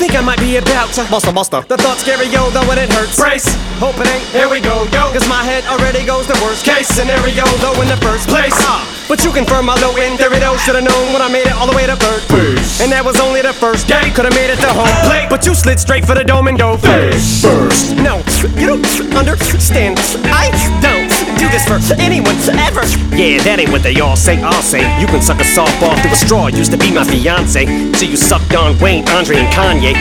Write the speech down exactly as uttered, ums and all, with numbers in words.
think I might be about to Buster, buster. The thought scary, yo, though it hurts. Brace, hope it ain't, here we go, yo. Cause my head already goes the worst case scenario, though in the first place. Ah. But you confirm my low end theory, though. Should've known when I made it all the way to third base. And that was only the first day. Could've made it to home plate, but you slid straight for the dome and dove face first. No, you don't understand. I don't do this for anyone ever. Yeah, that ain't what they all say. I'll say you can suck a softball through a straw. Used to be my fiance, so you sucked on Wayne, Andre, and Kanye.